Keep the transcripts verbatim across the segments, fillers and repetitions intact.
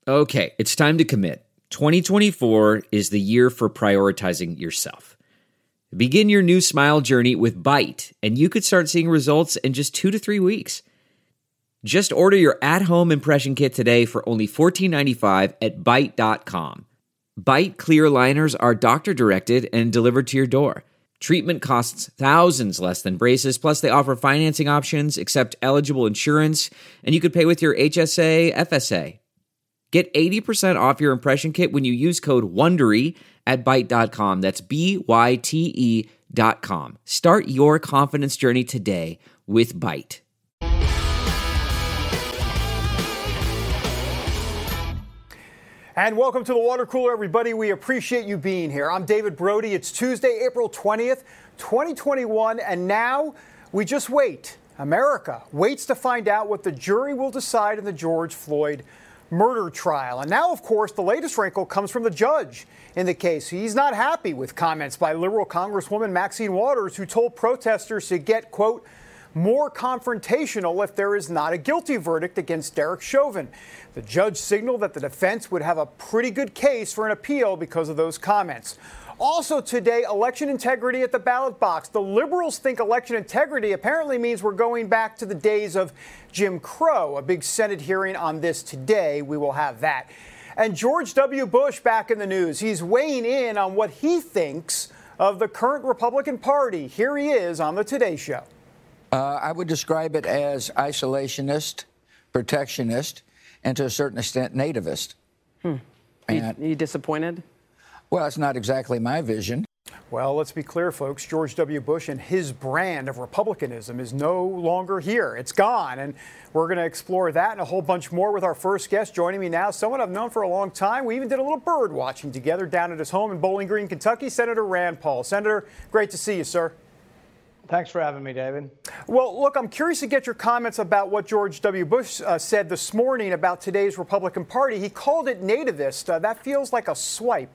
Okay, it's time to commit. twenty twenty-four is the year for prioritizing yourself. Begin your new smile journey with Byte, and you could start seeing results in just two to three weeks. Just order your at-home impression kit today for only fourteen ninety-five at byte dot com. Byte clear aligners are doctor-directed and delivered to your door. Treatment costs thousands less than braces, plus they offer financing options, accept eligible insurance, and you could pay with your H S A, F S A. Get eighty percent off your impression kit when you use code WONDERY at byte dot com. That's B Y T E dot com. Start your confidence journey today with Byte. And welcome to the Water Cooler, everybody. We appreciate you being here. I'm David Brody. It's Tuesday, April twentieth, twenty twenty-one, and now we just wait. America waits to find out what the jury will decide in the George Floyd murder trial. And now, of course, the latest wrinkle comes from the judge in the case. He's not happy with comments by liberal Congresswoman Maxine Waters, who told protesters to get, quote, more confrontational if there is not a guilty verdict against Derek Chauvin. The judge signaled that the defense would have a pretty good case for an appeal because of those comments. Also today, election integrity at the ballot box. The liberals think election integrity apparently means we're going back to the days of Jim Crow. A big Senate hearing on this today. We will have that. And George W. Bush back in the news. He's weighing in on what he thinks of the current Republican Party. Here he is on the Today Show. Uh, I would describe it as isolationist, protectionist, and to a certain extent, nativist. Hmm. And, you, you disappointed? Well, it's not exactly my vision. Well, let's be clear, folks. George W. Bush and his brand of republicanism is no longer here. It's gone. And we're going to explore that and a whole bunch more with our first guest joining me now, someone I've known for a long time. We even did a little bird watching together down at his home in Bowling Green, Kentucky. Senator Rand Paul. Senator, great to see you, sir. Thanks for having me, David. Well, look, I'm curious to get your comments about what George W. Bush uh, said this morning about today's Republican Party. He called it nativist. Uh, that feels like a swipe.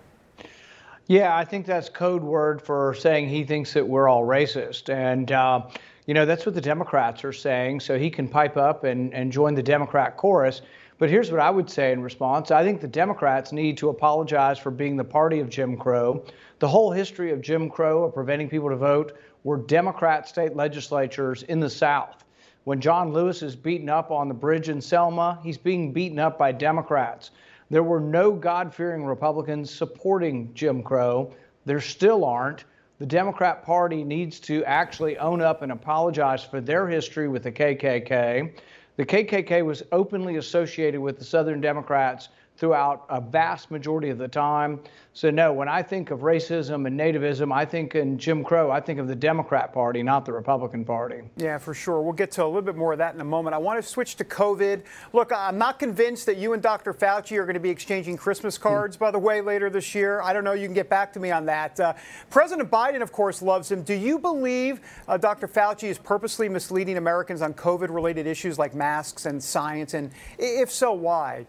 Yeah, I think that's code word for saying he thinks that we're all racist. And, uh, you know, that's what the Democrats are saying. So he can pipe up and, and join the Democrat chorus. But here's what I would say in response. I think the Democrats need to apologize for being the party of Jim Crow. The whole history of Jim Crow, of preventing people to vote, were Democrat state legislatures in the South. When John Lewis is beaten up on the bridge in Selma, he's being beaten up by Democrats. There were no God-fearing Republicans supporting Jim Crow. There still aren't. The Democrat Party needs to actually own up and apologize for their history with the K K K. The K K K was openly associated with the Southern Democrats throughout a vast majority of the time. So no, when I think of racism and nativism, I think in Jim Crow, I think of the Democrat Party, not the Republican Party. Yeah, for sure. We'll get to a little bit more of that in a moment. I want to switch to COVID. Look, I'm not convinced that you and Doctor Fauci are going to be exchanging Christmas cards, by the way, later this year. I don't know. You can get back to me on that. Uh, President Biden, of course, loves him. Do you believe uh, Doctor Fauci is purposely misleading Americans on COVID-related issues like masks and science? And if so, why?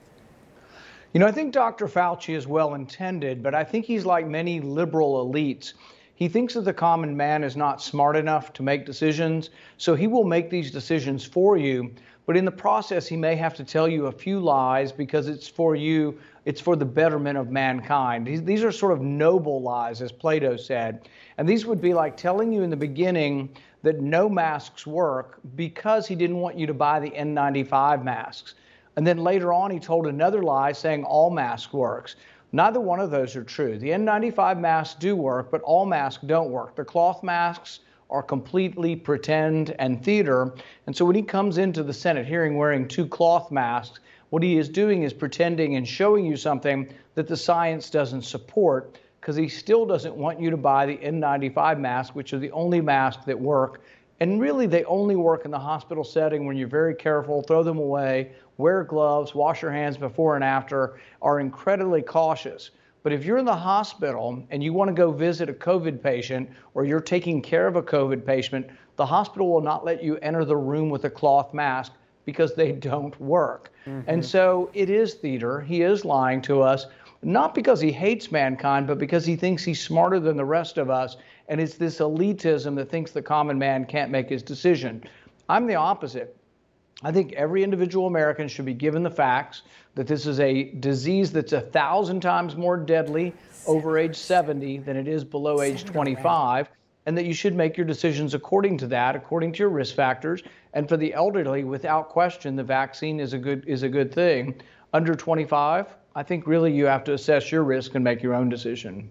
You know, I think Doctor Fauci is well-intended, but I think he's like many liberal elites. He thinks that the common man is not smart enough to make decisions, so he will make these decisions for you. But in the process, he may have to tell you a few lies because it's for you, it's for the betterment of mankind. These, these are sort of noble lies, as Plato said. And these would be like telling you in the beginning that no masks work because he didn't want you to buy the N ninety-five masks. And then later on, he told another lie saying all masks works. Neither one of those are true. The N ninety-five masks do work, but all masks don't work. The cloth masks are completely pretend and theater. And so when he comes into the Senate hearing wearing two cloth masks, what he is doing is pretending and showing you something that the science doesn't support, because he still doesn't want you to buy the N ninety-five masks, which are the only masks that work. And really, they only work in the hospital setting when you're very careful, throw them away, wear gloves, wash your hands before and after, are incredibly cautious. But if you're in the hospital and you want to go visit a COVID patient or you're taking care of a COVID patient, the hospital will not let you enter the room with a cloth mask because they don't work. Mm-hmm. And so it is theater. He is lying to us, not because he hates mankind, but because he thinks he's smarter than the rest of us. And it's this elitism that thinks the common man can't make his decision. I'm the opposite. I think every individual American should be given the facts that this is a disease that's a thousand times more deadly over age seventy than it is below age twenty-five, and that you should make your decisions according to that, according to your risk factors. And for the elderly, without question, the vaccine is a good is a good thing. Under twenty-five, I think really you have to assess your risk and make your own decision.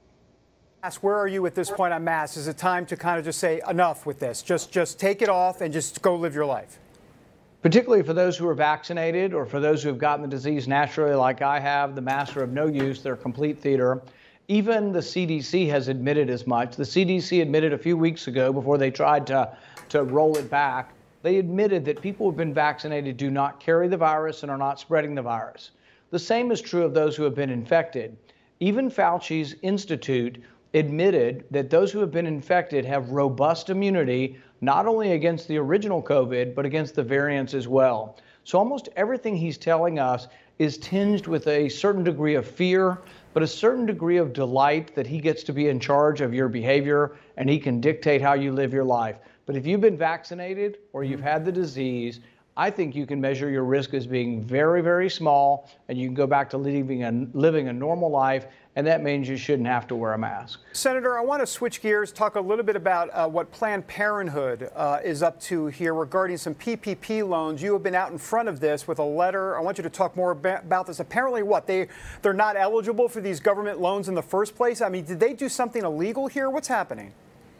Where are you at this point on masks? Is it time to kind of just say enough with this? Just just take it off and just go live your life? Particularly for those who are vaccinated or for those who have gotten the disease naturally like I have, the masks are of no use. They're complete theater. Even the C D C has admitted as much. The C D C admitted a few weeks ago, before they tried to, to roll it back, they admitted that people who have been vaccinated do not carry the virus and are not spreading the virus. The same is true of those who have been infected. Even Fauci's institute admitted that those who have been infected have robust immunity, not only against the original COVID, but against the variants as well. So almost everything he's telling us is tinged with a certain degree of fear, but a certain degree of delight that he gets to be in charge of your behavior and he can dictate how you live your life. But if you've been vaccinated or you've had the disease, I think you can measure your risk as being very, very small, and you can go back to living a, living a normal life, and that means you shouldn't have to wear a mask. Senator, I want to switch gears, talk a little bit about uh, what Planned Parenthood uh, is up to here regarding some P P P loans. You have been out in front of this with a letter. I want you to talk more about, about this. Apparently, what, they, they're not eligible for these government loans in the first place? I mean, did they do something illegal here? What's happening?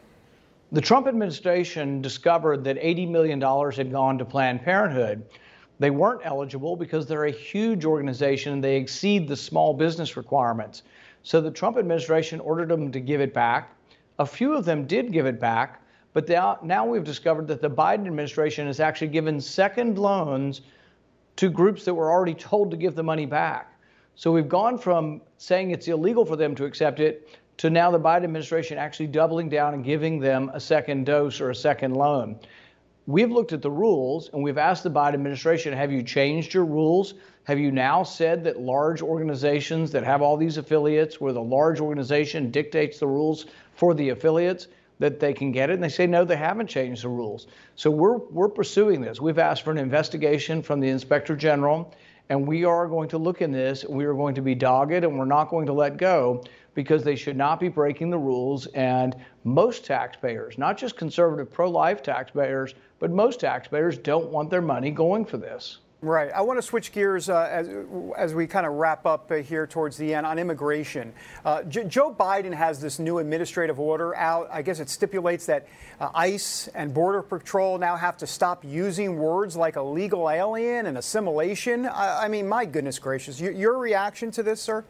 The Trump administration discovered that eighty million dollars had gone to Planned Parenthood. They weren't eligible because they're a huge organization and they exceed the small business requirements. So the Trump administration ordered them to give it back. A few of them did give it back, but now, now we've discovered that the Biden administration has actually given second loans to groups that were already told to give the money back. So we've gone from saying it's illegal for them to accept it to now the Biden administration actually doubling down and giving them a second dose or a second loan. We've looked at the rules and we've asked the Biden administration, have you changed your rules? Have you now said that large organizations that have all these affiliates, where the large organization dictates the rules for the affiliates, that they can get it? And they say, no, they haven't changed the rules. So we're, we're pursuing this. We've asked for an investigation from the Inspector General, and we are going to look in this. We are going to be dogged, and we're not going to let go, because they should not be breaking the rules. And most taxpayers, not just conservative pro-life taxpayers, but most taxpayers don't want their money going for this. Right. I want to switch gears uh, as, as we kind of wrap up uh, here towards the end on immigration. Uh, J- Joe Biden has this new administrative order out. I guess it stipulates that uh, ICE and Border Patrol now have to stop using words like illegal alien and assimilation. I, I mean, my goodness gracious. Y- your reaction to this, sir?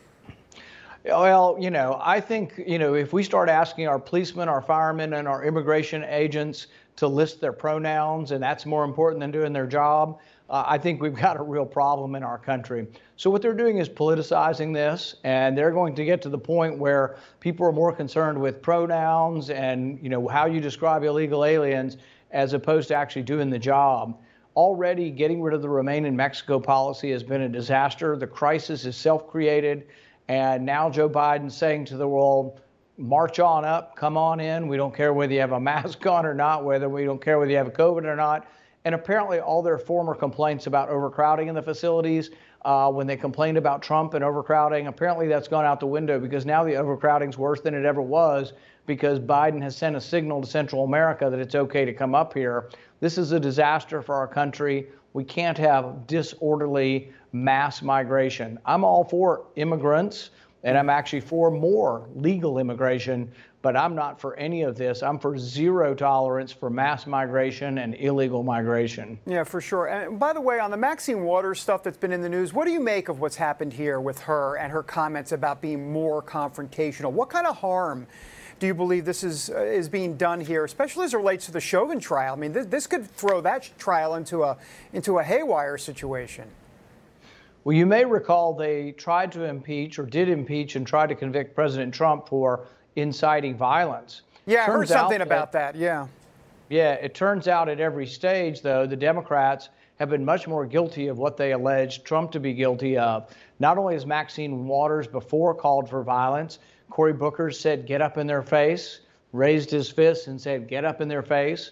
Well, you know, I think, you know, if we start asking our policemen, our firemen, and our immigration agents to list their pronouns, and that's more important than doing their job, uh, I think we've got a real problem in our country. So what they're doing is politicizing this, and they're going to get to the point where people are more concerned with pronouns and, you know, how you describe illegal aliens as opposed to actually doing the job. Already getting rid of the Remain in Mexico policy has been a disaster. The crisis is self-created. And now Joe Biden's saying to the world, march on up, come on in. We don't care whether you have a mask on or not, whether we don't care whether you have a COVID or not. And apparently all their former complaints about overcrowding in the facilities, uh, when they complained about Trump and overcrowding, apparently that's gone out the window, because now the overcrowding's worse than it ever was, because Biden has sent a signal to Central America that it's okay to come up here. This is a disaster for our country. We can't have disorderly mass migration. I'm all for immigrants, and I'm actually for more legal immigration, but I'm not for any of this. I'm for zero tolerance for mass migration and illegal migration. Yeah, for sure. And by the way, on the Maxine Waters stuff that's been in the news, what do you make of what's happened here with her and her comments about being more confrontational? What kind of harm do you believe this is uh, is being done here, especially as it relates to the Chauvin trial? I mean, this, this could throw that trial into a into a haywire situation. Well, you may recall they tried to impeach or did impeach and tried to convict President Trump for inciting violence. Yeah, I heard something that, about that, yeah. Yeah, it turns out at every stage, though, the Democrats have been much more guilty of what they alleged Trump to be guilty of. Not only has Maxine Waters before called for violence, Cory Booker said, get up in their face, raised his fist and said, get up in their face.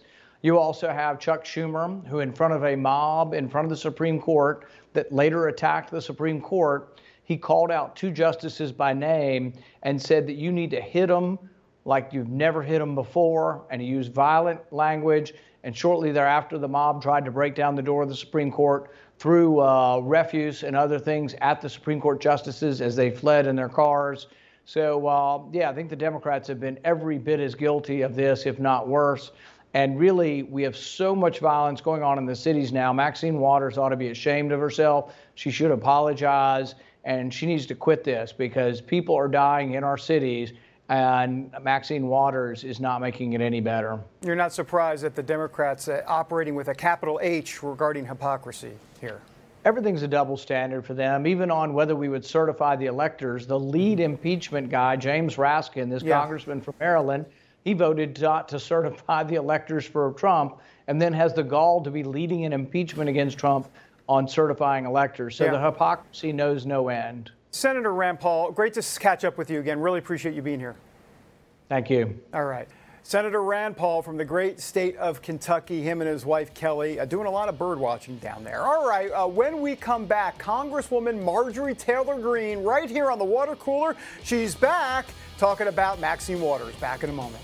You also have Chuck Schumer, who in front of a mob in front of the Supreme Court that later attacked the Supreme Court, he called out two justices by name and said that you need to hit them like you've never hit them before, and he used violent language. And shortly thereafter, the mob tried to break down the door of the Supreme Court, threw uh, refuse and other things at the Supreme Court justices as they fled in their cars. So, uh, yeah, I think the Democrats have been every bit as guilty of this, if not worse. And really, we have so much violence going on in the cities now. Maxine Waters ought to be ashamed of herself. She should apologize, and she needs to quit this because people are dying in our cities, and Maxine Waters is not making it any better. You're not surprised that the Democrats uh, operating with a capital H regarding hypocrisy here? Everything's a double standard for them, even on whether we would certify the electors. The lead impeachment guy, James Raskin, this yeah. congressman from Maryland, he voted not to certify the electors for Trump and then has the gall to be leading an impeachment against Trump on certifying electors. So yeah. the hypocrisy knows no end. Senator Rand Paul, great to catch up with you again. Really appreciate you being here. Thank you. All right. Senator Rand Paul from the great state of Kentucky, him and his wife Kelly, uh, doing a lot of bird watching down there. All right, uh, when we come back, Congresswoman Marjorie Taylor Greene right here on the water cooler. She's back talking about Maxine Waters. Back in a moment.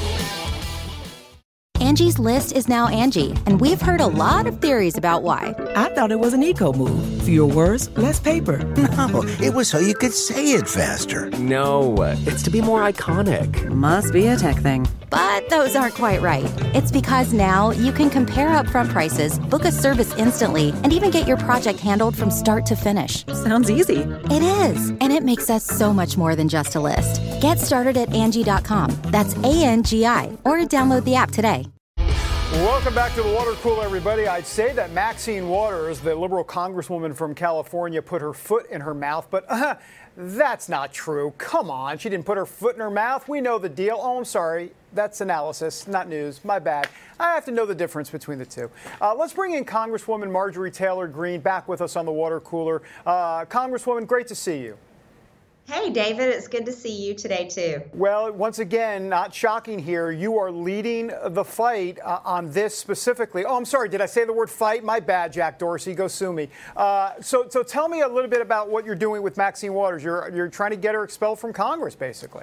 Angie's List is now Angie, and we've heard a lot of theories about why. I thought it was an eco move. Fewer words, less paper. No, it was so you could say it faster. No, it's to be more iconic. Must be a tech thing. But those aren't quite right. It's because now you can compare upfront prices, book a service instantly, and even get your project handled from start to finish. Sounds easy. It is, and it makes us so much more than just a list. Get started at Angie dot com. That's A N G I, or download the app today. Welcome back to the water cooler, everybody. I'd say that Maxine Waters, the liberal congresswoman from California, put her foot in her mouth, but uh, that's not true. Come on, she didn't put her foot in her mouth. We know the deal. Oh, I'm sorry. That's analysis, not news. My bad. I have to know the difference between the two. Uh, let's bring in Congresswoman Marjorie Taylor Greene back with us on the water cooler. Uh, Congresswoman, great to see you. Hey, David, it's good to see you today, too. Well, once again, not shocking here, you are leading the fight uh, on this specifically. Oh, I'm sorry, did I say the word fight? My bad, Jack Dorsey, go sue me. Uh, so so tell me a little bit about what you're doing with Maxine Waters. You're, you're trying to get her expelled from Congress, basically.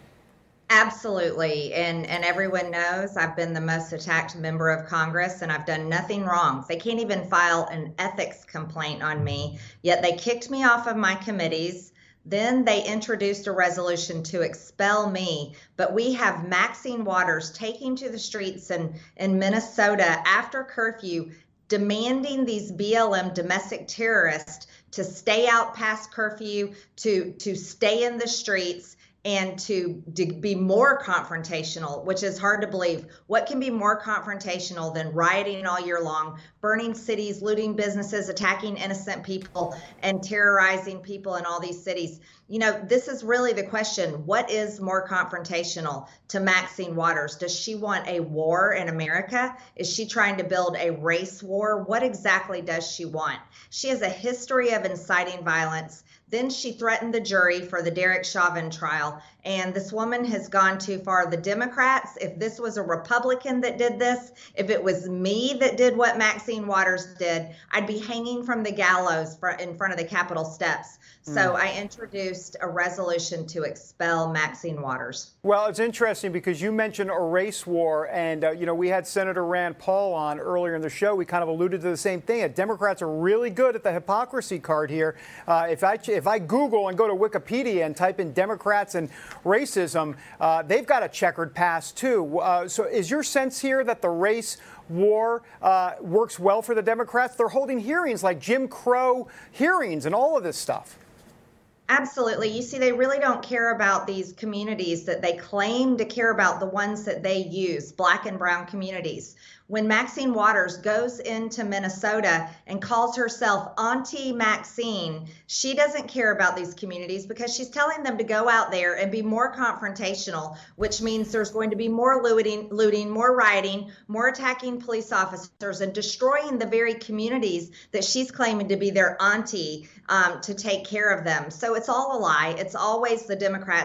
Absolutely, and, and everyone knows I've been the most attacked member of Congress, and I've done nothing wrong. They can't even file an ethics complaint on me, yet they kicked me off of my committees. Then they introduced a resolution to expel me, but we have Maxine Waters taking to the streets in, in Minnesota after curfew, demanding these B L M domestic terrorists to stay out past curfew, to, to stay in the streets, and to, to be more confrontational, which is hard to believe. What can be more confrontational than rioting all year long, burning cities, looting businesses, attacking innocent people, and terrorizing people in all these cities? You know, this is really the question. What is more confrontational to Maxine Waters? Does she want a war in America? Is she trying to build a race war? What exactly does she want? She has a history of inciting violence. Then she threatened the jury for the Derek Chauvin trial. And this woman has gone too far. The Democrats, if this was a Republican that did this, if it was me that did what Maxine Waters did, I'd be hanging from the gallows in front of the Capitol steps. So I introduced a resolution to expel Maxine Waters. Well, it's interesting because you mentioned a race war, and, uh, you know, we had Senator Rand Paul on earlier in the show. We kind of alluded to the same thing. Uh, Democrats are really good at the hypocrisy card here. Uh, if I if I Google and go to Wikipedia and type in Democrats and racism, uh, they've got a checkered past, too. Uh, so is your sense here that the race war uh, works well for the Democrats? They're holding hearings like Jim Crow hearings and all of this stuff. Absolutely. You see, they really don't care about these communities that they claim to care about, the ones that they use, black and brown communities. When Maxine Waters goes into Minnesota and calls herself Auntie Maxine, she doesn't care about these communities because she's telling them to go out there and be more confrontational, which means there's going to be more looting, looting, more rioting, more attacking police officers, and destroying the very communities that she's claiming to be their auntie um, to take care of them. So it's all a lie. It's always the Democrats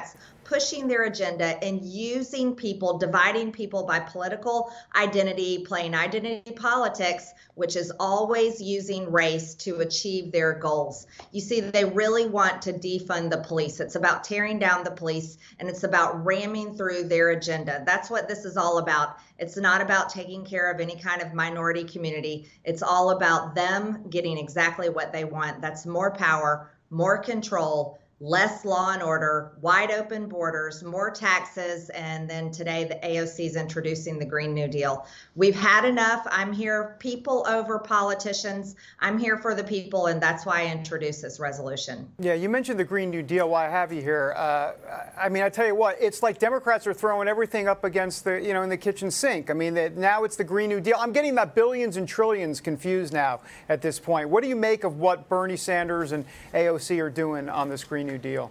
pushing their agenda and using people, dividing people by political identity, playing identity politics, which is always using race to achieve their goals. You see, they really want to defund the police. It's about tearing down the police, and it's about ramming through their agenda. That's what this is all about. It's not about taking care of any kind of minority community. It's all about them getting exactly what they want. That's more power, more control, less law and order, wide open borders, more taxes, and then today the A O C is introducing the Green New Deal. We've had enough. I'm here, people over politicians. I'm here for the people, and that's why I introduced this resolution. Yeah, you mentioned the Green New Deal. Why I have you here? Uh, I mean, I tell you what, it's like Democrats are throwing everything up against the, you know, in the kitchen sink. I mean, the, now it's the Green New Deal. I'm getting that billions and trillions confused now at this point. What do you make of what Bernie Sanders and A O C are doing on this Green New Deal?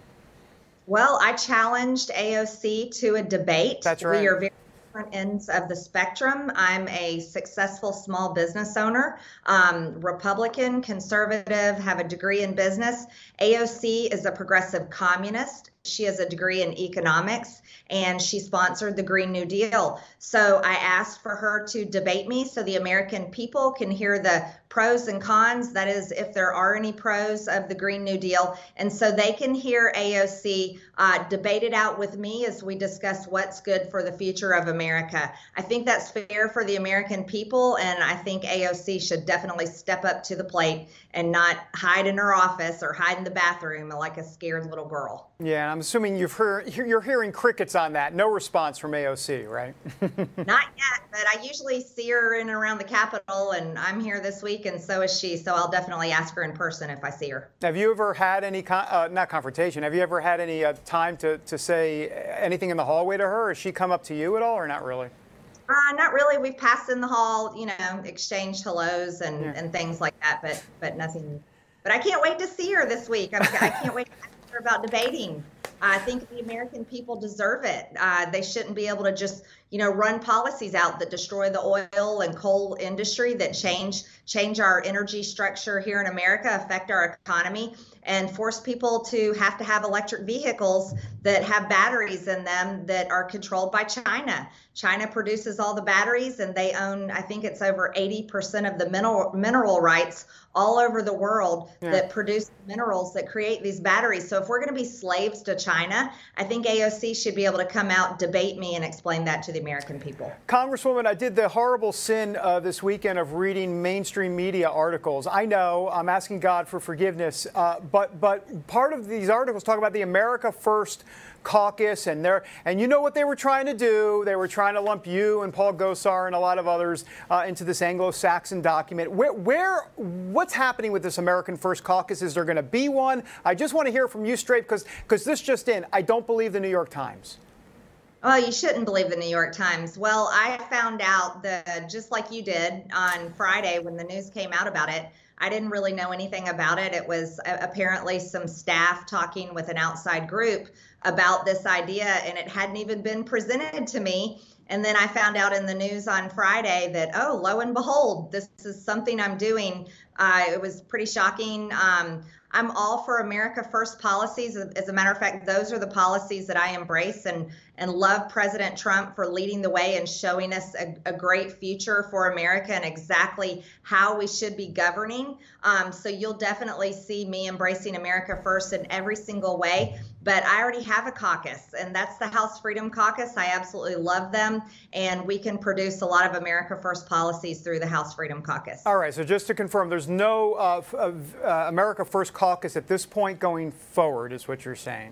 Well, I challenged A O C to a debate. That's right. We are very different ends of the spectrum. I'm a successful small business owner, um, Republican, conservative, have a degree in business. A O C is a progressive communist. She has a degree in economics, and she sponsored the Green New Deal. So I asked for her to debate me so the American people can hear the pros and cons, that is, if there are any pros of the Green New Deal, and so they can hear A O C uh, debate it out with me as we discuss what's good for the future of America. I think that's fair for the American people, and I think A O C should definitely step up to the plate and not hide in her office or hide in the bathroom like a scared little girl. Yeah, I'm assuming you've heard, you're hearing crickets on that. No response from A O C, right? Not yet, but I usually see her in and around the Capitol, and I'm here this week, and so is she. So I'll definitely ask her in person if I see her. Have you ever had any, con- uh, not confrontation, have you ever had any uh, time to, to say anything in the hallway to her? Has she come up to you at all, or not really? Uh, not really. We've passed in the hall, you know, exchanged hellos and, Yeah. and things like that, but but nothing. But I can't wait to see her this week. I'm, I can't wait to ask her about debating. I think the American people deserve it. Uh, they shouldn't be able to just, you know, run policies out that destroy the oil and coal industry, that change change our energy structure here in America, affect our economy, and force people to have to have electric vehicles that have batteries in them that are controlled by China. China produces all the batteries, and they own, I think it's over eighty percent of the mineral mineral rights all over the world Yeah. that produce minerals that create these batteries. So if we're going to be slaves to China, I think A O C should be able to come out, debate me, and explain that to the American people. Congresswoman, I did the horrible sin uh, this weekend of reading mainstream media articles. I know I'm asking God for forgiveness, uh, but but part of these articles talk about the America First caucus, and there, and you know what they were trying to do? They were trying to lump you and Paul Gosar and a lot of others uh, into this Anglo-Saxon document. Where, where, what's happening with this American First caucus? Is there going to be one? I just want to hear from you straight, because because this just in, I don't believe the New York Times. Well, you shouldn't believe the New York Times. Well, I found out that just like you did on Friday when the news came out about it, I didn't really know anything about it. It was uh, apparently some staff talking with an outside group about this idea, and it hadn't even been presented to me. And then I found out in the news on Friday that, oh, lo and behold, this is something I'm doing. Uh, it was pretty shocking. Um, I'm all for America First policies. As a matter of fact, those are the policies that I embrace, and, and love President Trump for leading the way and showing us a, a great future for America and exactly how we should be governing. Um, so you'll definitely see me embracing America First in every single way. But I already have a caucus, and that's the House Freedom Caucus. I absolutely love them, and we can produce a lot of America First policies through the House Freedom Caucus. All right, so just to confirm, there's no uh, f- uh, America First caucus at this point going forward, is what you're saying?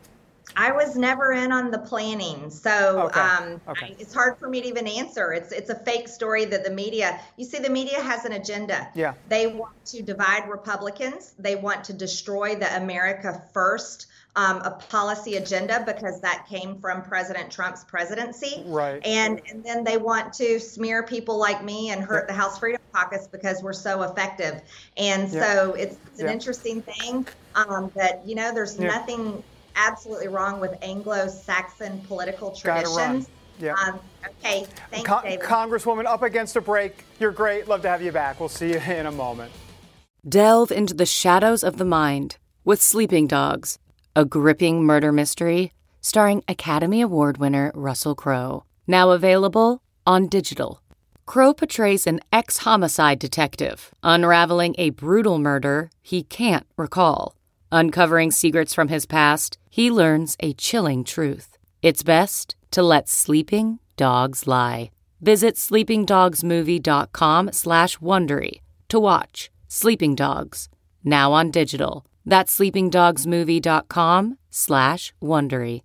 I was never in on the planning, so Okay. um, Okay. I, it's hard for me to even answer. It's it's a fake story that the media, you see, the media has an agenda. Yeah. They want to divide Republicans. They want to destroy the America First um, a policy agenda, because that came from President Trump's presidency. Right. And and then they want to smear people like me and hurt the House Freedom Caucus because we're so effective. And Yeah. so it's, it's an Yeah. interesting thing um, that, you know, there's Yeah. nothing absolutely wrong with Anglo-Saxon political Gotta run. traditions. Yeah. Um, okay, thanks, Con- David. Congresswoman, up against a break. You're great. Love to have you back. We'll see you in a moment. Delve into the shadows of the mind with Sleeping Dogs, a gripping murder mystery starring Academy Award winner Russell Crowe. Now available on digital. Crowe portrays an ex-homicide detective unraveling a brutal murder he can't recall. Uncovering secrets from his past, he learns a chilling truth. It's best to let sleeping dogs lie. Visit sleepingdogsmovie.com slash Wondery to watch Sleeping Dogs, now on digital. That's sleepingdogsmovie.com slash Wondery.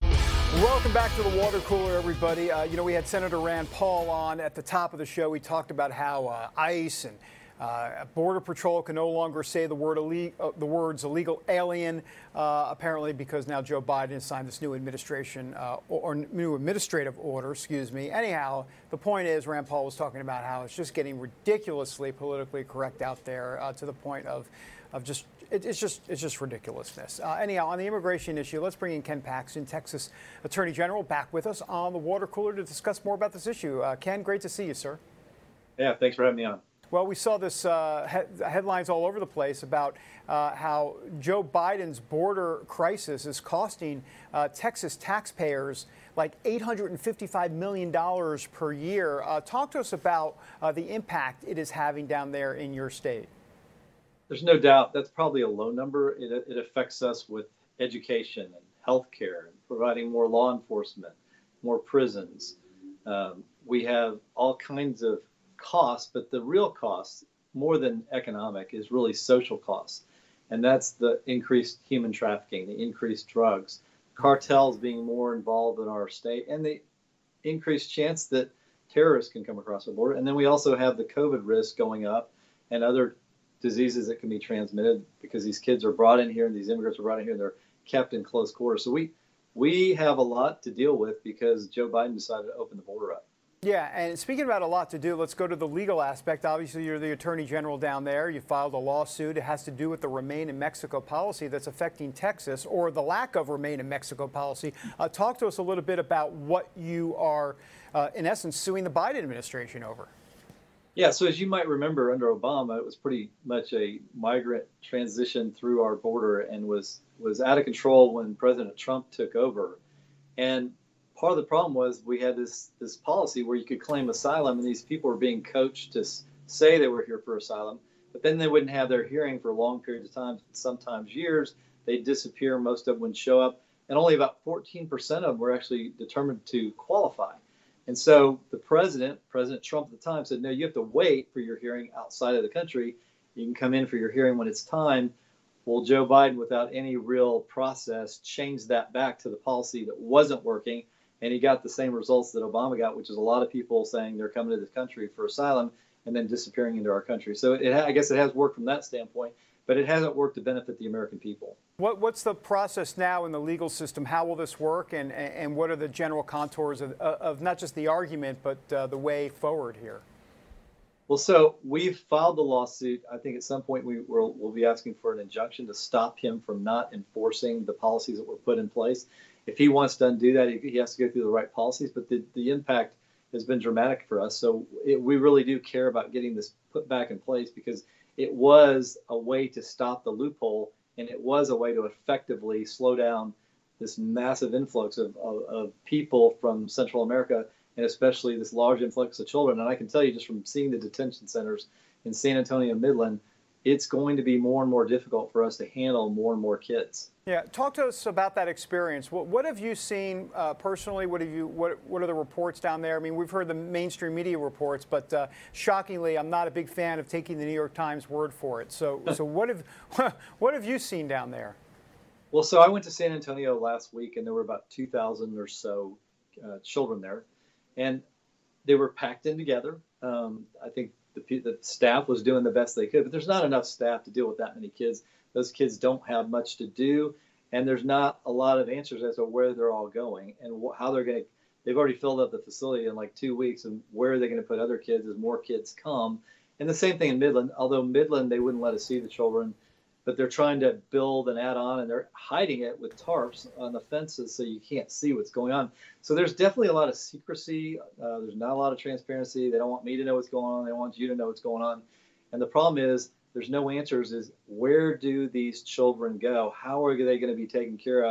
Welcome back to the water cooler, everybody. Uh, you know, we had Senator Rand Paul on at the top of the show. We talked about how uh, ICE and uh, Border Patrol can no longer say the word ille- uh, the words illegal alien, uh, apparently because now Joe Biden has signed this new administration uh, or, or new administrative order. Excuse me. Anyhow, the point is, Rand Paul was talking about how it's just getting ridiculously politically correct out there uh, to the point of of just. It's just it's just ridiculousness. Uh, anyhow, on the immigration issue, let's bring in Ken Paxton, Texas Attorney General, back with us on the water cooler to discuss more about this issue. Uh, Ken, great to see you, sir. Yeah, thanks for having me on. Well, we saw this uh, he- headlines all over the place about uh, how Joe Biden's border crisis is costing uh, Texas taxpayers like eight hundred fifty-five million dollars per year. Uh, talk to us about uh, the impact it is having down there in your state. There's no doubt that's probably a low number. It, it affects us with education and healthcare and providing more law enforcement, more prisons. Um, we have all kinds of costs, but the real cost, more than economic, is really social costs. And that's the increased human trafficking, the increased drugs, cartels being more involved in our state, and the increased chance that terrorists can come across the border. And then we also have the COVID risk going up and other diseases that can be transmitted because these kids are brought in here and these immigrants are brought in here and they're kept in close quarters. So we we have a lot to deal with because Joe Biden decided to open the border up. Yeah, and speaking about a lot to do, let's go to the legal aspect. Obviously, you're the Attorney General down there. You filed a lawsuit. It has to do with the Remain in Mexico policy that's affecting Texas, or the lack of Remain in Mexico policy. Uh, talk to us a little bit about what you are, uh, in essence, suing the Biden administration over. Yeah, so as you might remember, under Obama, it was pretty much a migrant transition through our border and was, was out of control when President Trump took over. And part of the problem was we had this, this policy where you could claim asylum, and these people were being coached to say they were here for asylum, but then they wouldn't have their hearing for long periods of time, sometimes years. They'd disappear, most of them would show up, and only about fourteen percent of them were actually determined to qualify. And so the president, President Trump at the time, said, no, you have to wait for your hearing outside of the country. You can come in for your hearing when it's time. Well, Joe Biden, without any real process, changed that back to the policy that wasn't working. And he got the same results that Obama got, which is a lot of people saying they're coming to this country for asylum and then disappearing into our country. So it, I guess it has worked from that standpoint, but it hasn't worked to benefit the American people. What, what's the process now in the legal system? How will this work, and, and what are the general contours of, of not just the argument, but uh, the way forward here? Well, so we've filed the lawsuit. I think at some point we will we'll be asking for an injunction to stop him from not enforcing the policies that were put in place. If he wants to undo that, he has to go through the right policies, but the, the impact has been dramatic for us. So it, we really do care about getting this put back in place because it was a way to stop the loophole. And it was a way to effectively slow down this massive influx of, of, of people from Central America, and especially this large influx of children. And I can tell you just from seeing the detention centers in San Antonio, Midland, it's going to be more and more difficult for us to handle more and more kids. Yeah, talk to us about that experience. What, what have you seen uh, personally? What have you? What What are the reports down there? I mean, we've heard the mainstream media reports, but uh, shockingly, I'm not a big fan of taking the New York Times word for it. So, so what have what have you seen down there? Well, so I went to San Antonio last week, and there were about two thousand or so uh, children there, and they were packed in together. Um, I think the, the staff was doing the best they could, but there's not enough staff to deal with that many kids. Those kids don't have much to do, and there's not a lot of answers as to where they're all going and wh- how they're going to. They've already filled up the facility in like two weeks, and where are they going to put other kids as more kids come? And the same thing in Midland, although Midland, they wouldn't let us see the children, but they're trying to build and add on, and they're hiding it with tarps on the fences so you can't see what's going on. So there's definitely a lot of secrecy. Uh, there's not a lot of transparency. They don't want me to know what's going on. They want you to know what's going on. And the problem is there's no answers is where do these children go? How are they going to be taken care of?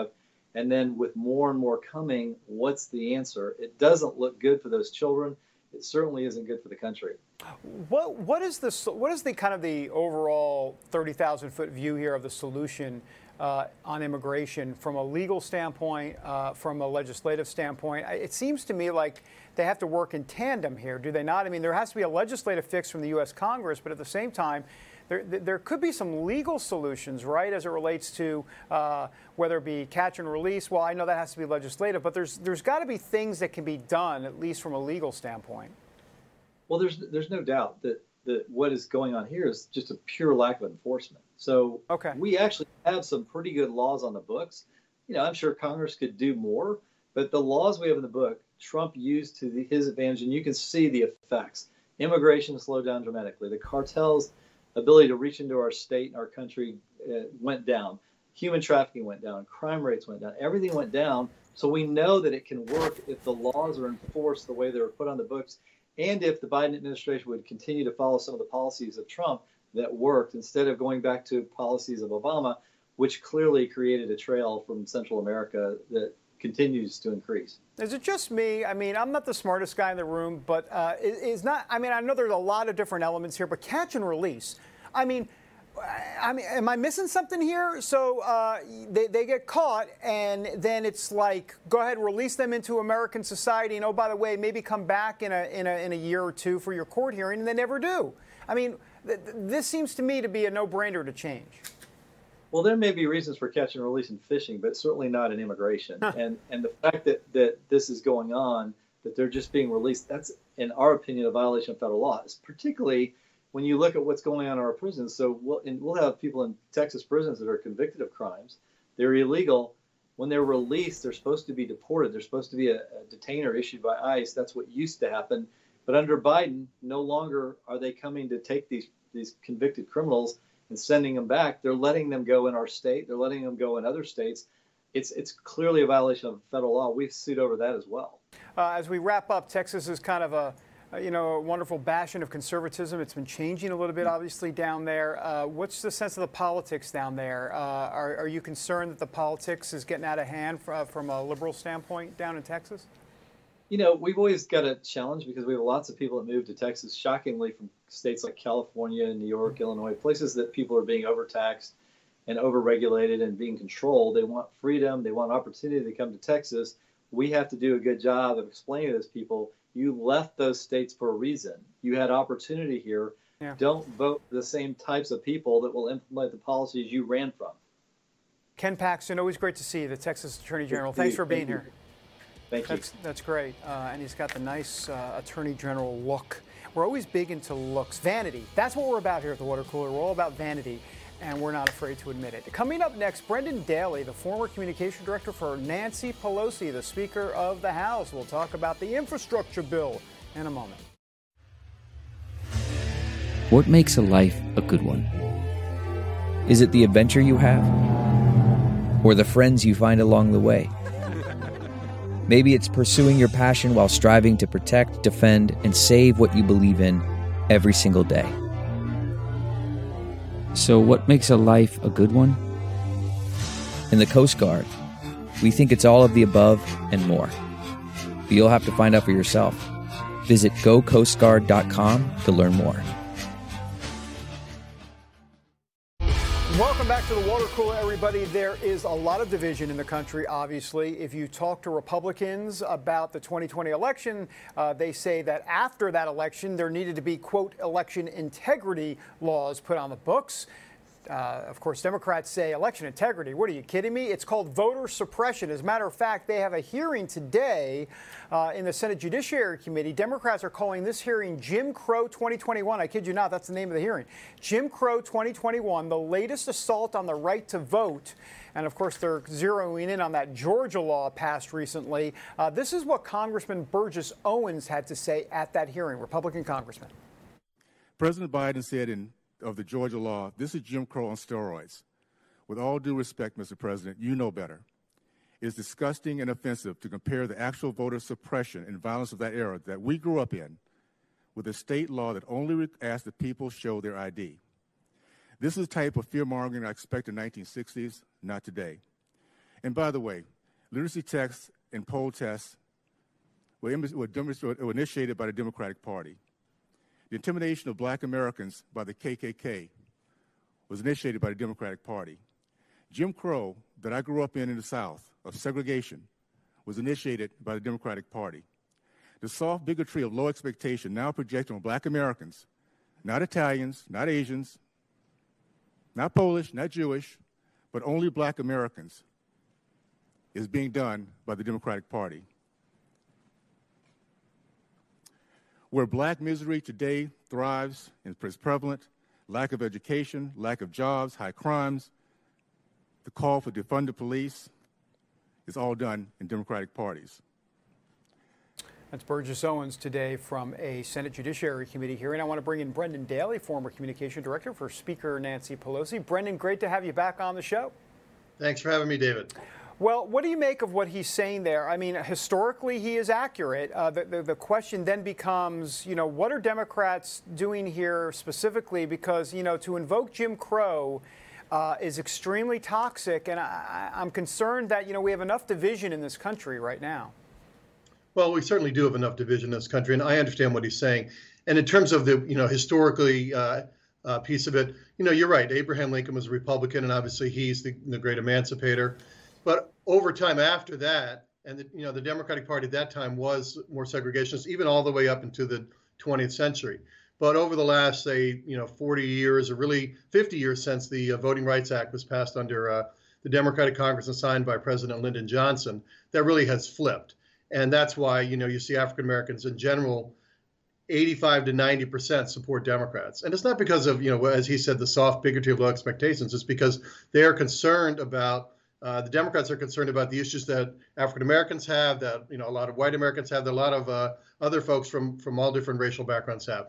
And then with more and more coming, what's the answer? It doesn't look good for those children. It certainly isn't good for the country. What what is the what is the kind of the overall thirty thousand foot view here of the solution uh, on immigration from a legal standpoint, uh, from a legislative standpoint? It seems to me like they have to work in tandem here, do they not? I mean, there has to be a legislative fix from the U S Congress, but at the same time, there there could be some legal solutions, right, as it relates to uh, whether it be catch and release. Well, I know that has to be legislative, but there's there's got to be things that can be done, at least from a legal standpoint. Well, there's there's no doubt that, that what is going on here is just a pure lack of enforcement. So okay. we actually have some pretty good laws on the books. You know, I'm sure Congress could do more, but the laws we have in the book, Trump used to the, his advantage, and you can see the effects. Immigration slowed down dramatically. The cartels' ability to reach into our state and our country uh, went down. Human trafficking went down. Crime rates went down. Everything went down. So we know that it can work if the laws are enforced the way they were put on the books. And if the Biden administration would continue to follow some of the policies of Trump that worked, instead of going back to policies of Obama, which clearly created a trail from Central America that continues to increase. Is it just me? I mean, I'm not the smartest guy in the room, but uh, is not. I mean, I know there's a lot of different elements here, but catch and release. I mean, I mean, am I missing something here? So uh, they, they get caught, and then it's like, go ahead, release them into American society, and oh, by the way, maybe come back in a in a in a year or two for your court hearing, and they never do. I mean, th- this seems to me to be a no-brainer to change. Well, there may be reasons for catch and release in fishing, but certainly not in immigration. Huh. And and the fact that, that this is going on, that they're just being released, that's, in our opinion, a violation of federal law. It's particularly when you look at what's going on in our prisons. So we'll, and we'll have people in Texas prisons that are convicted of crimes. They're illegal. When they're released, they're supposed to be deported. They're supposed to be a, a detainer issued by ICE. That's what used to happen. But under Biden, no longer are they coming to take these, these convicted criminals and sending them back. They're letting them go in our state. They're letting them go in other states. It's it's clearly a violation of federal law. We've sued over that as well. Uh, as we wrap up, Texas is kind of a, a you know a wonderful bastion of conservatism. It's been changing a little bit, obviously, down there. Uh, what's the sense of the politics down there? Uh, are, are you concerned that the politics is getting out of hand for, uh, from a liberal standpoint down in Texas? You know, we've always got a challenge because we have lots of people that move to Texas, shockingly, from states like California, New York, Illinois, places that people are being overtaxed and overregulated and being controlled. They want freedom. They want opportunity to come to Texas. We have to do a good job of explaining to those people, you left those states for a reason. You had opportunity here. Yeah. Don't vote for the same types of people that will implement the policies you ran from. Ken Paxton, always great to see you, the Texas Attorney General. Thanks for being here. Thank you. That's, that's great. Uh, and he's got the nice uh, Attorney General look. We're always big into looks. Vanity. That's what we're about here at the Water Cooler. We're all about vanity, and we're not afraid to admit it. Coming up next, Brendan Daly, the former communication director for Nancy Pelosi, the Speaker of the House. We'll talk about the infrastructure bill in a moment. What makes a life a good one? Is it the adventure you have? Or the friends you find along the way? Maybe it's pursuing your passion while striving to protect, defend, and save what you believe in every single day. So what makes a life a good one? In the Coast Guard, we think it's all of the above and more. But you'll have to find out for yourself. Visit go coast guard dot com to learn more. Welcome back to the Water Cooler, everybody. There is a lot of division in the country, obviously. If you talk to Republicans about the twenty twenty election, uh, they say that after that election, there needed to be, quote, election integrity laws put on the books. Uh, of course, Democrats say election integrity. What, are you kidding me? It's called voter suppression. As a matter of fact, they have a hearing today uh, in the Senate Judiciary Committee. Democrats are calling this hearing Jim Crow twenty twenty-one. I kid you not, that's the name of the hearing. Jim Crow twenty twenty-one, the latest assault on the right to vote. And, of course, they're zeroing in on that Georgia law passed recently. Uh, this is what Congressman Burgess Owens had to say at that hearing, Republican congressman. President Biden said in of the Georgia law, this is Jim Crow on steroids. With all due respect, Mister President, you know better. It is disgusting and offensive to compare the actual voter suppression and violence of that era that we grew up in with a state law that only asks that people show their I D. This is the type of fear-mongering I expect in the nineteen sixties, not today. And by the way, Literacy tests and poll tests were, were, were initiated by the Democratic Party. The intimidation of black Americans by the K K K was initiated by the Democratic Party. Jim Crow, that I grew up in in the South, of segregation, was initiated by the Democratic Party. The soft bigotry of low expectation now projected on black Americans, not Italians, not Asians, not Polish, not Jewish, but only black Americans, is being done by the Democratic Party. Where black misery today thrives and is prevalent, lack of education, lack of jobs, high crimes, the call for defund the police is all done in Democratic parties. That's Burgess Owens today from a Senate Judiciary Committee hearing. I want to bring in Brendan Daly, former Communication Director for Speaker Nancy Pelosi. Brendan, great to have you back on the show. Thanks for having me, David. Well, what do you make of what he's saying there? I mean, historically, he is accurate. Uh, the, the, the question then becomes, you know, what are Democrats doing here specifically? Because, you know, to invoke Jim Crow uh, is extremely toxic. And I, I'm concerned that, you know, we have enough division in this country right now. Well, we certainly do have enough division in this country, and I understand what he's saying. And in terms of the, you know, historically uh, uh, piece of it, you know, you're right. Abraham Lincoln was a Republican, and obviously he's the, the great emancipator. But over time after that, and the, you know, the Democratic Party at that time was more segregationist, even all the way up into the twentieth century. But over the last, say, you know, forty years, or really fifty years since the uh, Voting Rights Act was passed under uh, the Democratic Congress and signed by President Lyndon Johnson, that really has flipped. And that's why, you know, you see African Americans in general, eighty-five to ninety percent support Democrats. And it's not because of, you know, as he said, the soft bigotry of low expectations. It's because they are concerned about, uh, the Democrats are concerned about the issues that African Americans have, that, you know, a lot of white Americans have, that a lot of uh, other folks from, from all different racial backgrounds have.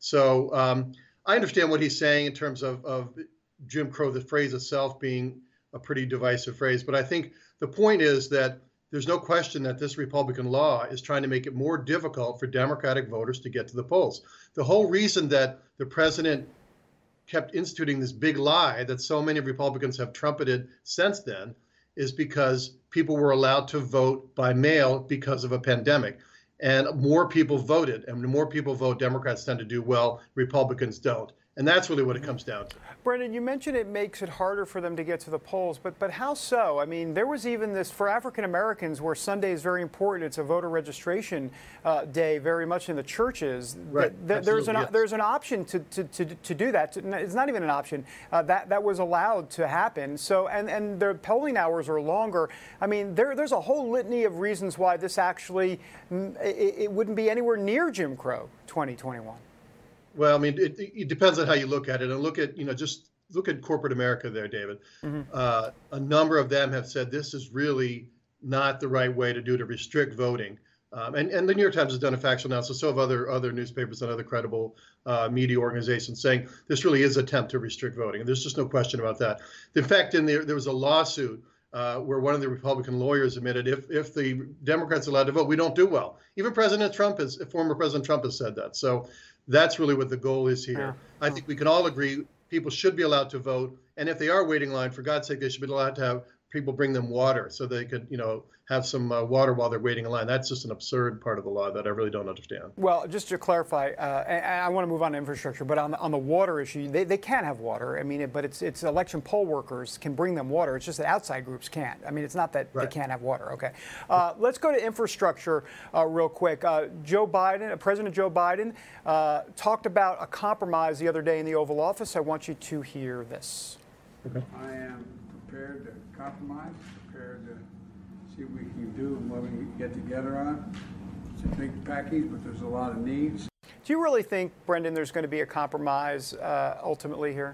So um, I understand what he's saying in terms of, of Jim Crow, the phrase itself being a pretty divisive phrase. But I think the point is that there's no question that this Republican law is trying to make it more difficult for Democratic voters to get to the polls. The whole reason that the president kept instituting this big lie that so many Republicans have trumpeted since then is because people were allowed to vote by mail because of a pandemic. And more people voted, and the more people vote, Democrats tend to do well, Republicans don't. And that's really what it comes down to. Brendan, you mentioned it makes it harder for them to get to the polls, but but how so? I mean, there was even this for African Americans where Sunday is very important. It's a voter registration uh, day, very much in the churches. Right. Th- th- there's an yes. there's an option to to, to, to do that. It's not even an option. Uh, that that was allowed to happen. So and and the polling hours are longer. I mean, there there's a whole litany of reasons why this actually it, it wouldn't be anywhere near Jim Crow twenty twenty-one. Well, I mean, it, it depends on how you look at it, and look at, you know, just look at corporate America there, David. Mm-hmm. Uh, a number of them have said this is really not the right way to do to restrict voting. Um, and, and the New York Times has done a factual analysis, so have other other newspapers and other credible uh, media organizations saying this really is an attempt to restrict voting. And there's just no question about that. In fact, in there, there was a lawsuit uh, where one of the Republican lawyers admitted if, if the Democrats are allowed to vote, we don't do well. Even President Trump has, former President Trump has said that. So that's really what the goal is here. Yeah. I think we can all agree people should be allowed to vote. And if they are waiting in line, for God's sake, they should be allowed to have people bring them water so they could, you know, have some uh, water while they're waiting in line. That's just an absurd part of the law that I really don't understand. Well, just to clarify, uh, and I want to move on to infrastructure, but on the, on the water issue, they, they can have water. I mean, it, but it's it's election poll workers can bring them water. It's just that outside groups can't. I mean, it's not that right. they can't have water. Okay. Uh, let's go to infrastructure uh, real quick. Uh, Joe Biden, uh, President Joe Biden, uh, talked about a compromise the other day in the Oval Office. I want you to hear this. Okay. I am prepared to compromise, prepared to see what we can do and what we can get together on. It's a big package, but there's a lot of needs. Do you really think, Brendan, there's going to be a compromise uh, ultimately here?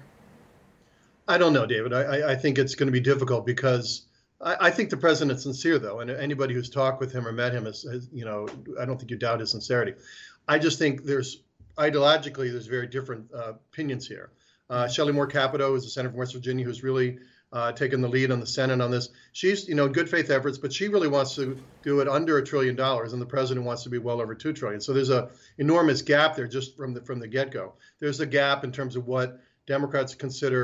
I don't know, David. I, I think it's going to be difficult because I, I think the president's sincere, though, and anybody who's talked with him or met him has, has, you know, I don't think you doubt his sincerity. I just think there's ideologically there's very different uh, opinions here. Uh, Shelley Moore Capito is a senator from West Virginia who's really uh, taken the lead on the Senate on this. She's, you know, good faith efforts, but she really wants to do it under a trillion dollars, and the president wants to be well over two trillion. So there's a enormous gap there just from the from the get-go. There's a gap in terms of what Democrats consider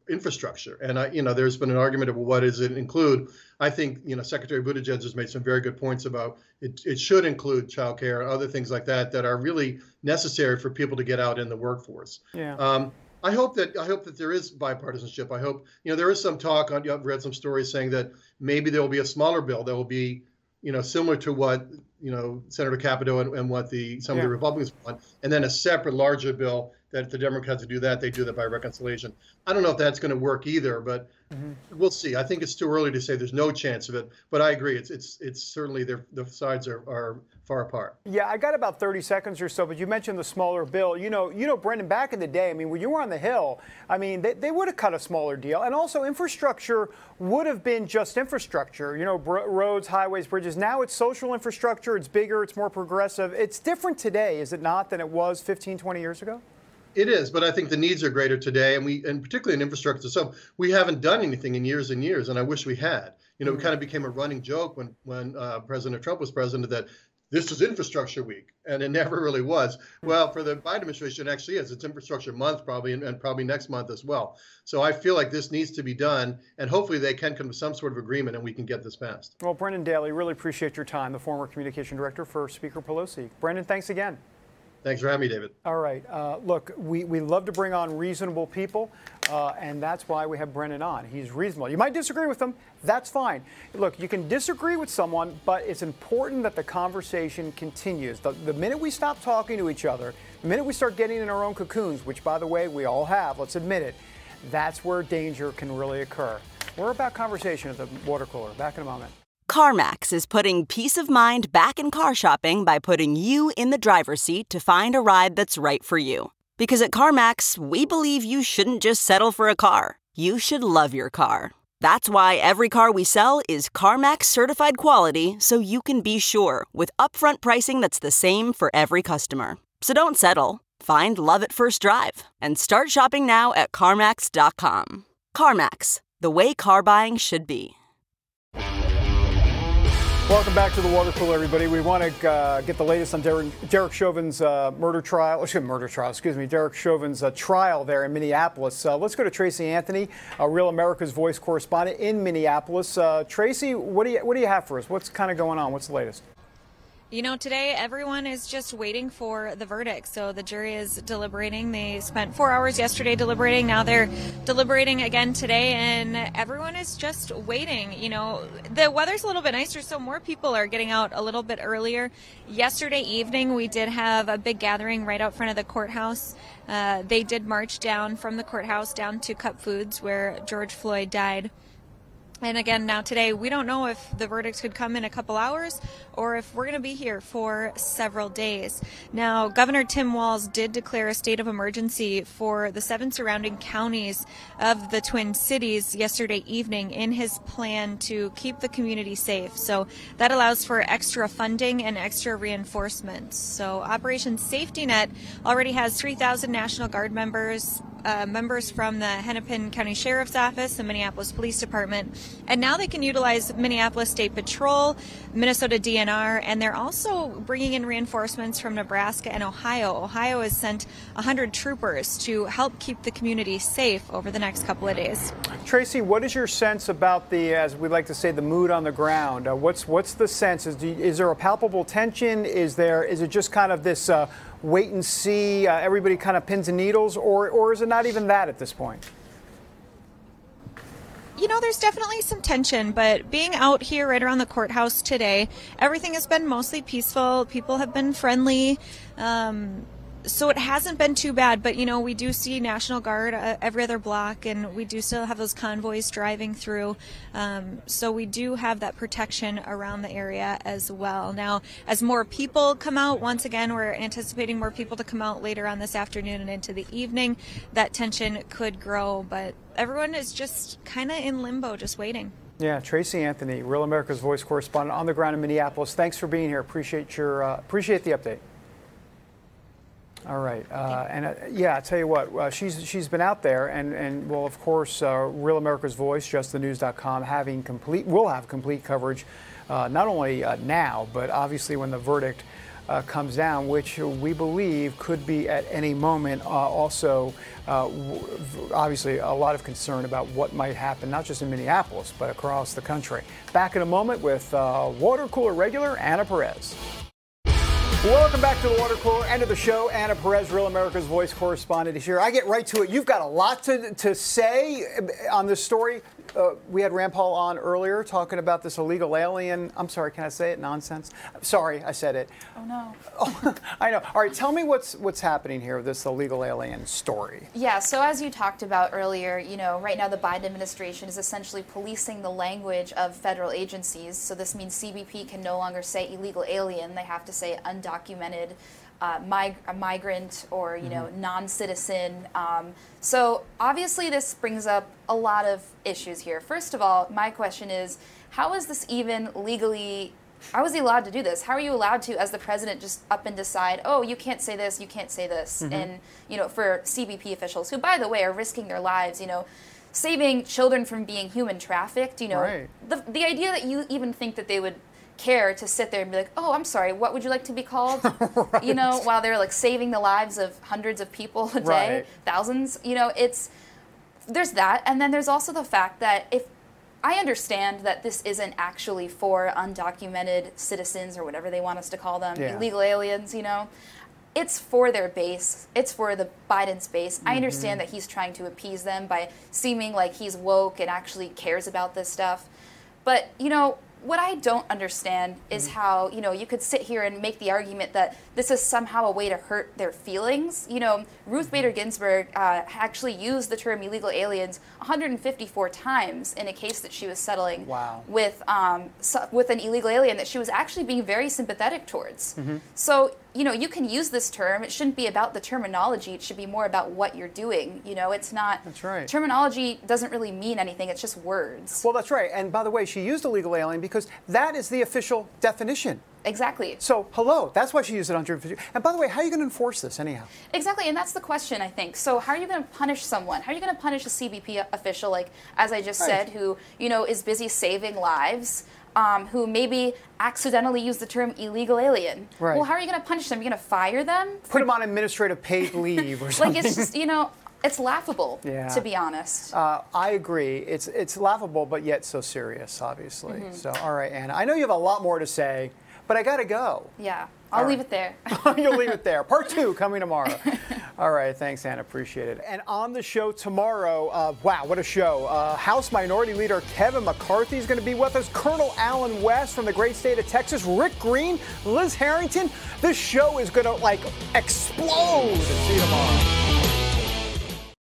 infrastructure. And I, you know, there's been an argument of, well, what does it include? I think, you know, Secretary Buttigieg has made some very good points about it. It should include childcare and other things like that that are really necessary for people to get out in the workforce. Yeah. Um, I hope that I hope that there is bipartisanship. I hope, you know, there is some talk. On, I've read some stories saying that maybe there will be a smaller bill that will be, you know, similar to what, you know, Senator Capito and, and what the some Yeah. of the Republicans want, and then a separate larger bill that if the Democrats do that, they do that by reconciliation. I don't know if that's going to work either, but mm-hmm. we'll see. I think it's too early to say there's no chance of it, but I agree. It's it's it's certainly the sides are, are far apart. Yeah, I got about thirty seconds or so, but you mentioned the smaller bill. You know, you know, Brendan, back in the day, I mean, when you were on the Hill, I mean, they, they would have cut a smaller deal. And also infrastructure would have been just infrastructure, you know, bro- roads, highways, bridges. Now it's social infrastructure. It's bigger. It's more progressive. It's different today, is it not, than it was fifteen, twenty years ago? It is, but I think the needs are greater today, and we, and particularly in infrastructure. So we haven't done anything in years and years, and I wish we had. You know, mm-hmm. it kind of became a running joke when when uh, President Trump was president that this is infrastructure week, and it never really was. Well, for the Biden administration, it actually is. It's infrastructure month probably, and, and probably next month as well. So I feel like this needs to be done, and hopefully they can come to some sort of agreement, and we can get this passed. Well, Brendan Daly, really appreciate your time, the former communication director for Speaker Pelosi. Brendan, thanks again. Thanks for having me, David. All right. Uh, look, we, we love to bring on reasonable people, uh, and that's why we have Brendan on. He's reasonable. You might disagree with him. That's fine. Look, you can disagree with someone, but it's important that the conversation continues. The, the minute we stop talking to each other, the minute we start getting in our own cocoons, which, by the way, we all have, let's admit it, that's where danger can really occur. We're about conversation at the water cooler. Back in a moment. CarMax is putting peace of mind back in car shopping by putting you in the driver's seat to find a ride that's right for you. Because at CarMax, we believe you shouldn't just settle for a car. You should love your car. That's why every car we sell is CarMax certified quality, so you can be sure with upfront pricing that's the same for every customer. So don't settle. Find love at first drive and start shopping now at CarMax dot com. CarMax, the way car buying should be. Welcome back to the water cooler, everybody. We want to uh, get the latest on Derek, Derek Chauvin's uh, murder trial. Excuse me, murder trial. Excuse me, Derek Chauvin's uh, trial there in Minneapolis. Uh, let's go to Tracy Anthony, uh, Real America's Voice correspondent in Minneapolis. Uh, Tracy, what do you what do you have for us? What's kind of going on? What's the latest? You know, today everyone is just waiting for the verdict. So the jury is deliberating. They spent four hours yesterday deliberating. Now they're deliberating again today, and everyone is just waiting. You know, the weather's a little bit nicer, so more people are getting out a little bit earlier. Yesterday evening, we did have a big gathering right out front of the courthouse. Uh, they did march down from the courthouse down to Cup Foods, where George Floyd died. And again, now today, we don't know if the verdict could come in a couple hours or if we're going to be here for several days. Now, Governor Tim Walz did declare a state of emergency for the seven surrounding counties of the Twin Cities yesterday evening in his plan to keep the community safe. So that allows for extra funding and extra reinforcements. So Operation Safety Net already has three thousand National Guard members, Uh, members from the Hennepin County Sheriff's Office, the Minneapolis Police Department, and now they can utilize Minneapolis State Patrol, Minnesota D N R, and they're also bringing in reinforcements from Nebraska and Ohio. Ohio has sent one hundred troopers to help keep the community safe over the next couple of days. Tracy, what is your sense about the, as we like to say, the mood on the ground? Uh, what's what's the sense? Is, do you, is there a palpable tension? Is there is it just kind of this uh, wait and see, uh, everybody kind of pins and needles, or or is it not even that at this point? You know, there's definitely some tension, but being out here right around the courthouse today, everything has been mostly peaceful. People have been friendly. Um, so it hasn't been too bad, but, you know, we do see National Guard uh, every other block, and we do still have those convoys driving through. Um, so we do have that protection around the area as well. Now, as more people come out, once again, we're anticipating more people to come out later on this afternoon and into the evening. That tension could grow, but everyone is just kind of in limbo, just waiting. Yeah, Tracy Anthony, Real America's Voice correspondent on the ground in Minneapolis. Thanks for being here. Appreciate your uh, appreciate the update. All right, uh, and uh, yeah, I tell you what, uh, she's she's been out there, and and well, of course, uh, Real America's Voice, just the news dot com, having complete will have complete coverage, uh, not only uh, now, but obviously when the verdict uh, comes down, which we believe could be at any moment. Uh, also, uh, w- obviously, a lot of concern about what might happen, not just in Minneapolis, but across the country. Back in a moment with uh, water cooler regular Anna Perez. Welcome back to the Water Cooler, end of the show. Anna Perez, Real America's Voice correspondent, is here. I get right to it. You've got a lot to, to say on this story. Uh, we had Rand Paul on earlier talking about this illegal alien. I'm sorry, can I say it? Nonsense. Sorry, I said it. Oh no. Oh, I know. All right, tell me what's what's happening here with this illegal alien story. Yeah. So as you talked about earlier, you know, right now the Biden administration is essentially policing the language of federal agencies. So this means C B P can no longer say illegal alien; they have to say undocumented. Uh, mig- a migrant or, you know, mm-hmm. non-citizen. Um, so obviously this brings up a lot of issues here. First of all, my question is, how is this even legally, how is he allowed to do this? How are you allowed to, as the president, just up and decide, oh, you can't say this, you can't say this? Mm-hmm. And, you know, for C B P officials, who, by the way, are risking their lives, you know, saving children from being human trafficked, you know, right. the, the idea that you even think that they would care to sit there and be like, oh, I'm sorry, what would you like to be called? right. You know, while they're like saving the lives of hundreds of people a day, right. thousands, you know, it's, there's that. And then there's also the fact that if, I understand that this isn't actually for undocumented citizens or whatever they want us to call them, yeah. illegal aliens, you know, it's for their base. It's for the Biden's base. Mm-hmm. I understand that he's trying to appease them by seeming like he's woke and actually cares about this stuff. But, you know, what I don't understand is how, you know, you could sit here and make the argument that this is somehow a way to hurt their feelings. You know, Ruth Bader Ginsburg uh, actually used the term illegal aliens one hundred fifty-four times in a case that she was settling wow. with um, so, with an illegal alien that she was actually being very sympathetic towards. Mm-hmm. So, you know, you can use this term. It shouldn't be about the terminology. It should be more about what you're doing. You know, it's not. That's right. Terminology doesn't really mean anything. It's just words. Well, that's right. And by the way, she used illegal alien because that is the official definition. Exactly. So, hello, that's why she used it one hundred fifty. And by the way, how are you going to enforce this anyhow? Exactly, and that's the question, I think. So how are you going to punish someone? How are you going to punish a C B P official, like, as I just right. said, who, you know, is busy saving lives, um, who maybe accidentally used the term illegal alien? Right. Well, how are you going to punish them? You're going to fire them? Put them on administrative paid leave or something. Like, it's just, you know, it's laughable, yeah. to be honest. Uh, I agree. It's it's laughable, but yet so serious, obviously. Mm-hmm. So, all right, Anna. I know you have a lot more to say, but I got to go. Yeah, I'll All leave right. it there. You'll leave it there. Part two coming tomorrow. All right, thanks, Anna. Appreciate it. And on the show tomorrow, uh, wow, what a show. Uh, House Minority Leader Kevin McCarthy is going to be with us. Colonel Alan West from the great state of Texas. Rick Green, Liz Harrington. This show is going to, like, explode. See you tomorrow.